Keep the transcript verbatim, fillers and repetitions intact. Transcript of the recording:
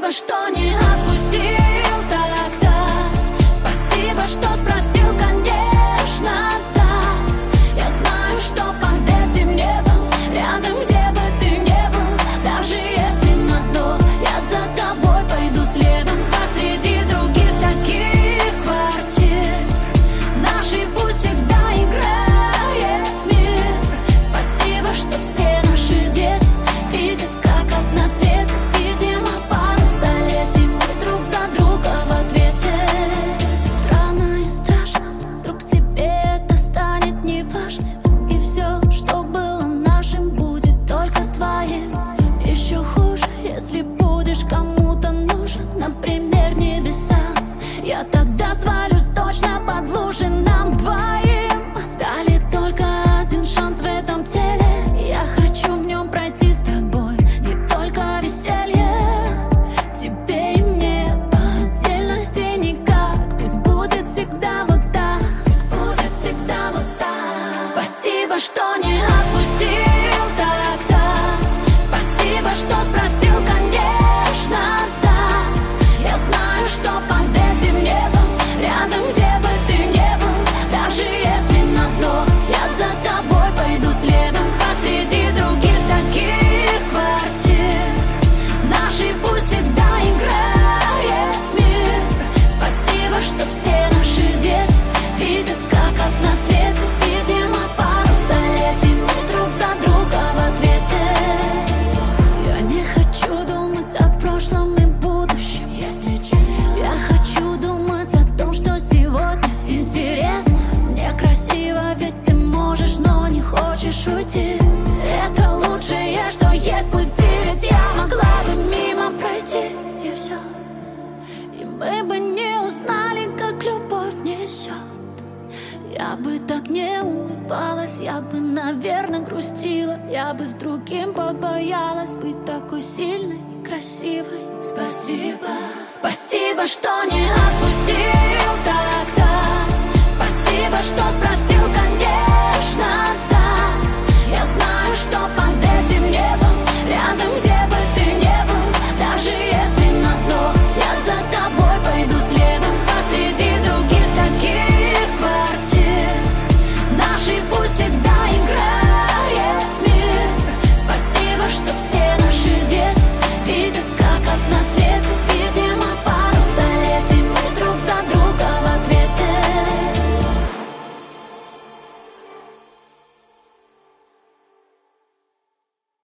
Спасибо, что не отпустил тогда. Спасибо, что спросил, конечно, да. Я знаю, что под этим небом, рядом, где бы ты не был, даже если на дно, я за тобой пойду следом. Посреди других таких квартир нашей путь всегда играет мир. Спасибо, что все наши дети видят, как от нас светит. Видимо, пару столетий мы друг за друга в ответе. Странно и страшно, вдруг тебе это станет неважным, и все, что было нашим, будет только твоим. Еще хуже, если будешь кому-то нужен, например, небесам. Я тогда свалюсь точно под лужи нам двоим. Дали только один шанс в этом теле, я хочу в нем пройти с тобой не только веселье. Тебе и мне по отдельности никак. Пусть будет всегда вот так, пусть будет всегда вот так. Спасибо, что не отпустил тогда. Спасибо, что спросил, конечно, да. Я знаю, что под этим небом, рядом, где бы ты не был, даже если на дно, я за тобой пойду следом. Посреди других таких квартир нашей путь всегда играет мир. Спасибо, что все наши дети видят, как от нас светит. Видимо, пару столетий мы друг за друга в ответе. Я не хочу думать о прошлом и будущем, если честно. Я хочу думать о том, что сегодня интересно. Мне красиво, ведь ты можешь, но не хочешь уйти. Это лучшее, что есть в пути, ведь я могла бы мимо пройти, и все. И мы бы не узнали, как любовь несет. Я бы так не улыбалась, я бы, наверное, грустила. Я бы с другим побоялась быть такой сильной и красивой. Спасибо, спасибо, что не отпустил тогда. Спасибо, что спросил,